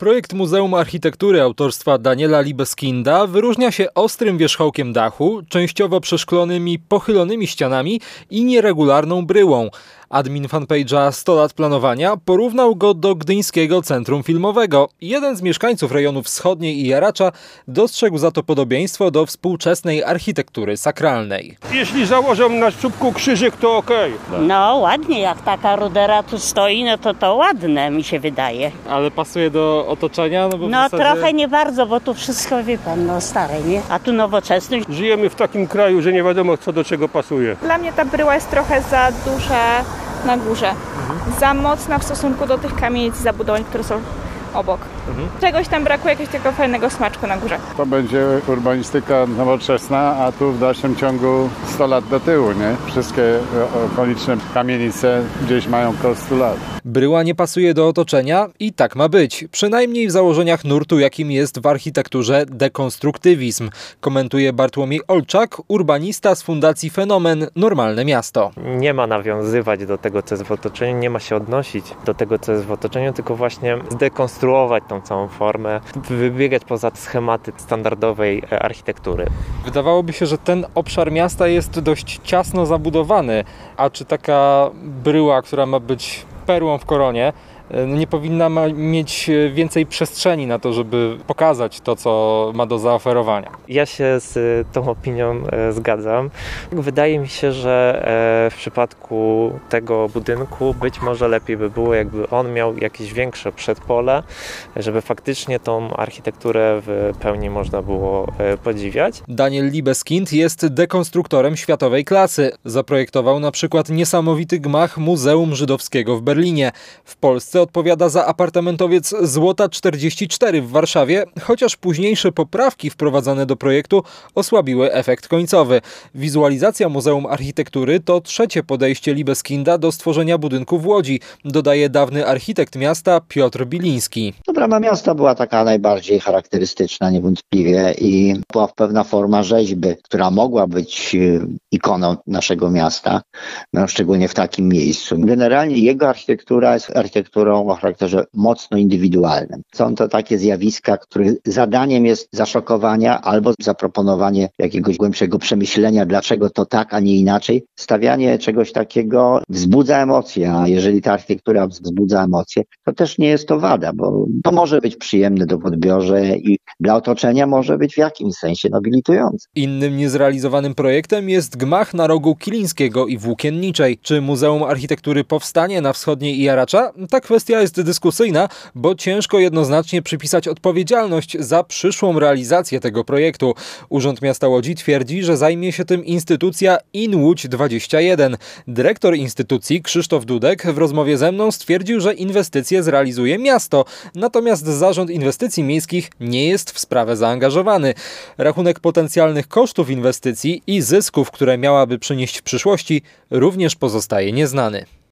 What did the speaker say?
Projekt Muzeum Architektury autorstwa Daniela Libeskinda wyróżnia się ostrym wierzchołkiem dachu, częściowo przeszklonymi, pochylonymi ścianami i nieregularną bryłą. Admin fanpage'a 100 lat planowania porównał go do Gdyńskiego Centrum Filmowego. Jeden z mieszkańców rejonu wschodniej i Jaracza dostrzegł za to podobieństwo do współczesnej architektury sakralnej. Jeśli założą na czubku krzyżyk, to okej. No ładnie, jak taka rudera tu stoi, no to ładne mi się wydaje. Ale pasuje do otoczenia? Bo no trochę nie bardzo, bo tu wszystko, wie pan, no stare, nie? A tu nowoczesność. Żyjemy w takim kraju, że nie wiadomo, co do czego pasuje. Dla mnie ta bryła jest trochę za duża na górze. Za mocna w stosunku do tych kamienic i zabudowań, które są obok. Czegoś tam brakuje, jakiegoś tego fajnego smaczku na górze. To będzie urbanistyka nowoczesna, a tu w dalszym ciągu 100 lat do tyłu, nie? Wszystkie okoliczne kamienice gdzieś mają około 100 lat. Bryła nie pasuje do otoczenia i tak ma być. Przynajmniej w założeniach nurtu, jakim jest w architekturze dekonstruktywizm. Komentuje Bartłomiej Olczak, urbanista z Fundacji Fenomen Normalne Miasto. Nie ma nawiązywać do tego, co jest w otoczeniu, nie ma się odnosić do tego, co jest w otoczeniu, tylko właśnie zdekonstruować tą całą formę, wybiegać poza schematy standardowej architektury. Wydawałoby się, że ten obszar miasta jest dość ciasno zabudowany, a czy taka bryła, która ma być perłą w koronie, nie powinna mieć więcej przestrzeni na to, żeby pokazać to, co ma do zaoferowania. Ja się z tą opinią zgadzam. Wydaje mi się, że w przypadku tego budynku być może lepiej by było, jakby on miał jakieś większe przedpole, żeby faktycznie tą architekturę w pełni można było podziwiać. Daniel Libeskind jest dekonstruktorem światowej klasy. Zaprojektował na przykład niesamowity gmach Muzeum Żydowskiego w Berlinie. W Polsce odpowiada za apartamentowiec Złota 44 w Warszawie, chociaż późniejsze poprawki wprowadzane do projektu osłabiły efekt końcowy. Wizualizacja Muzeum Architektury to trzecie podejście Libeskinda do stworzenia budynku w Łodzi, dodaje dawny architekt miasta Piotr Biliński. Brama miasta była taka najbardziej charakterystyczna niewątpliwie i była pewna forma rzeźby, która mogła być ikoną naszego miasta, no, szczególnie w takim miejscu. Generalnie jego architektura jest architekturą o charakterze mocno indywidualnym. Są to takie zjawiska, których zadaniem jest zaszokowania albo zaproponowanie jakiegoś głębszego przemyślenia, dlaczego to tak, a nie inaczej. Stawianie czegoś takiego wzbudza emocje, a jeżeli ta architektura wzbudza emocje, to też nie jest to wada, bo to może być przyjemne do odbiorze i dla otoczenia może być w jakimś sensie nobilitujące. Innym niezrealizowanym projektem jest gmach na rogu Kilińskiego i Włókienniczej. Czy Muzeum Architektury powstanie na wschodniej i Jaracza? Ta kwestia jest dyskusyjna, bo ciężko jednoznacznie przypisać odpowiedzialność za przyszłą realizację tego projektu. Urząd Miasta Łodzi twierdzi, że zajmie się tym instytucja InLódź 21. Dyrektor instytucji Krzysztof Dudek w rozmowie ze mną stwierdził, że inwestycje zrealizuje miasto, natomiast Zarząd Inwestycji Miejskich nie jest w sprawę zaangażowany. Rachunek potencjalnych kosztów inwestycji i zysków, które miałaby przynieść w przyszłości, również pozostaje nieznany.